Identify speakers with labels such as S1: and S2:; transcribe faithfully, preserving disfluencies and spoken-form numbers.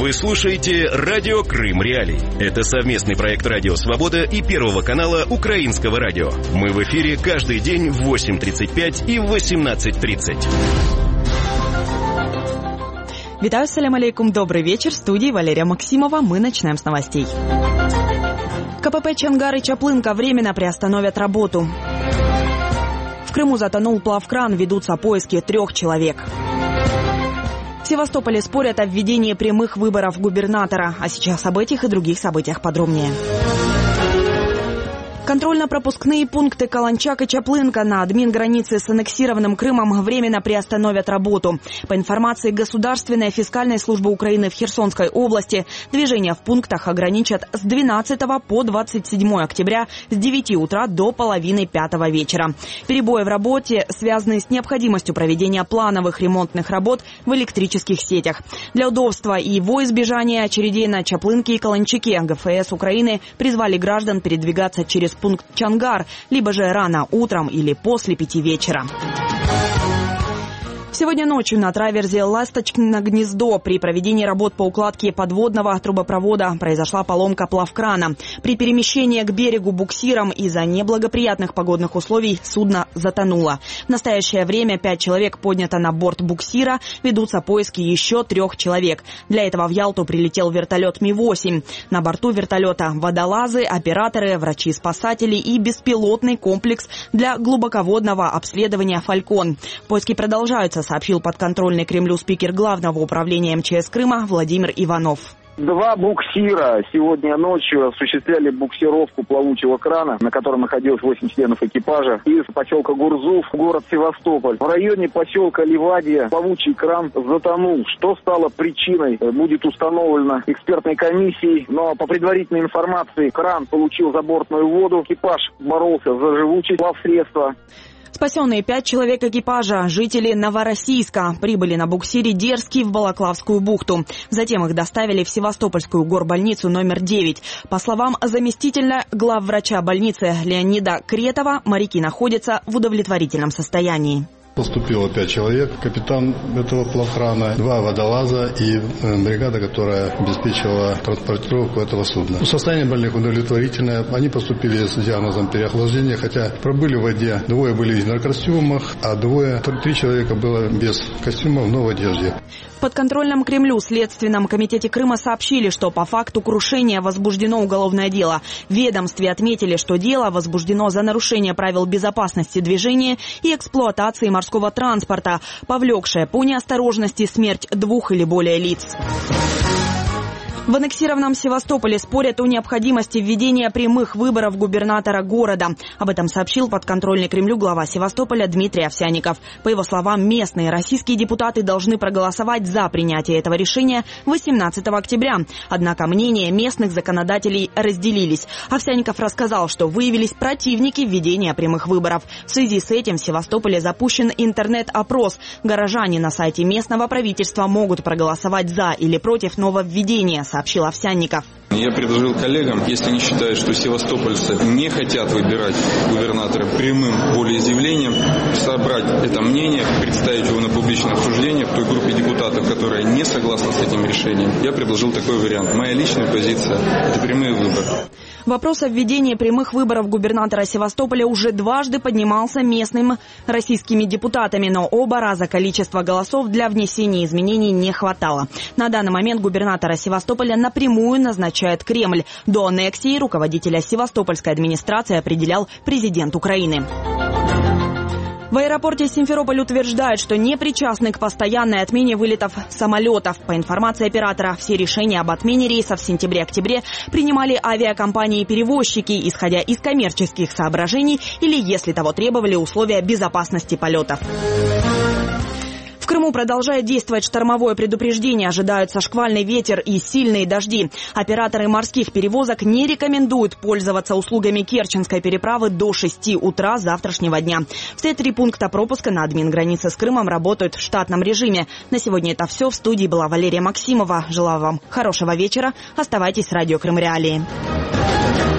S1: Вы слушаете «Радио Крым Реалии». Это совместный проект «Радио Свобода» и Первого канала Украинского радио. Мы в эфире каждый день в восемь тридцать пять и в восемнадцать тридцать.
S2: Витаю, салям алейкум, добрый вечер. В студии Валерия Максимова. Мы начинаем с новостей. КПП Чангар и Чаплынка временно приостановят работу. В Крыму затонул плавкран, ведутся поиски трех человек. В Севастополе спорят о введении прямых выборов губернатора. А сейчас об этих и других событиях подробнее. Контрольно-пропускные пункты Каланчак и Чаплынка на админгранице с аннексированным Крымом временно приостановят работу. По информации Государственной фискальной службы Украины в Херсонской области, движение в пунктах ограничат с двенадцатого по двадцать седьмое октября с девяти утра до половины пятого вечера. Перебои в работе связаны с необходимостью проведения плановых ремонтных работ в электрических сетях. Для удобства и во избежания очередей на Чаплынке и Каланчаке ГФС Украины призвали граждан передвигаться через пункт Чангар, либо же рано утром или после пяти вечера. Сегодня ночью на траверзе «Ласточкино гнездо» при проведении работ по укладке подводного трубопровода произошла поломка плавкрана. При перемещении к берегу буксиром из-за неблагоприятных погодных условий судно затонуло. В настоящее время пять человек поднято на борт буксира, ведутся поиски еще трех человек. Для этого в Ялту прилетел вертолет Ми восемь. На борту вертолета водолазы, операторы, врачи-спасатели и беспилотный комплекс для глубоководного обследования «Фалькон». Поиски продолжаются, сообщил подконтрольный Кремлю спикер Главного управления эм че эс Крыма Владимир Иванов.
S3: Два буксира сегодня ночью осуществляли буксировку плавучего крана, на котором находилось восемь членов экипажа, из поселка Гурзуф в город Севастополь. В районе поселка Ливадия плавучий кран затонул. Что стало причиной, будет установлено экспертной комиссией, но по предварительной информации кран получил забортную воду, экипаж боролся за живучесть плавсредства.
S2: Спасенные пять человек экипажа, жители Новороссийска, прибыли на буксире «Дерзкий» в Балаклавскую бухту. Затем их доставили в Севастопольскую горбольницу номер девять. По словам заместителя главврача больницы Леонида Кретова, моряки находятся в удовлетворительном состоянии.
S4: Поступило пять человек, капитан этого плавкрана, два водолаза и бригада, которая обеспечивала транспортировку этого судна. Состояние больных удовлетворительное. Они поступили с диагнозом переохлаждения, хотя пробыли в воде. Двое были в наркостюмах, а двое, три человека было без костюмов, но в одежде.
S2: В подконтрольном Кремлю Следственном комитете Крыма сообщили, что по факту крушения возбуждено уголовное дело. В ведомстве отметили, что дело возбуждено за нарушение правил безопасности движения и эксплуатации морского транспорта, повлекшее по неосторожности смерть двух или более лиц. В аннексированном Севастополе спорят о необходимости введения прямых выборов губернатора города. Об этом сообщил подконтрольный Кремлю глава Севастополя Дмитрий Овсянников. По его словам, местные российские депутаты должны проголосовать за принятие этого решения восемнадцатого октября. Однако мнения местных законодателей разделились. Овсянников рассказал, что выявились противники введения прямых выборов. В связи с этим в Севастополе запущен интернет-опрос. Горожане на сайте местного правительства могут проголосовать за или против нововведения, сообщил Овсянников.
S5: Я предложил коллегам, если они считают, что севастопольцы не хотят выбирать губернатора прямым волеизъявлением, собрать это мнение, представить его на публичное обсуждение в той группе депутатов, которая не согласна с этим решением. Я предложил такой вариант. Моя личная позиция – это прямые выборы.
S2: Вопрос о введении прямых выборов губернатора Севастополя уже дважды поднимался местными российскими депутатами, но оба раза количество голосов для внесения изменений не хватало. На данный момент губернатора Севастополя напрямую назначает Кремль. До аннексии руководителя севастопольской администрации определял президент Украины. В аэропорте Симферополь утверждают, что не причастны к постоянной отмене вылетов самолетов. По информации оператора, все решения об отмене рейсов в сентябре-октябре принимали авиакомпании-перевозчики, исходя из коммерческих соображений или, если того требовали, условия безопасности полетов. В Крыму продолжает действовать штормовое предупреждение. Ожидаются шквальный ветер и сильные дожди. Операторы морских перевозок не рекомендуют пользоваться услугами Керченской переправы до шести утра завтрашнего дня. Все три пункта пропуска на админгранице с Крымом работают в штатном режиме. На сегодня это все. В студии была Валерия Максимова. Желаю вам хорошего вечера. Оставайтесь с радио Крым Реалии.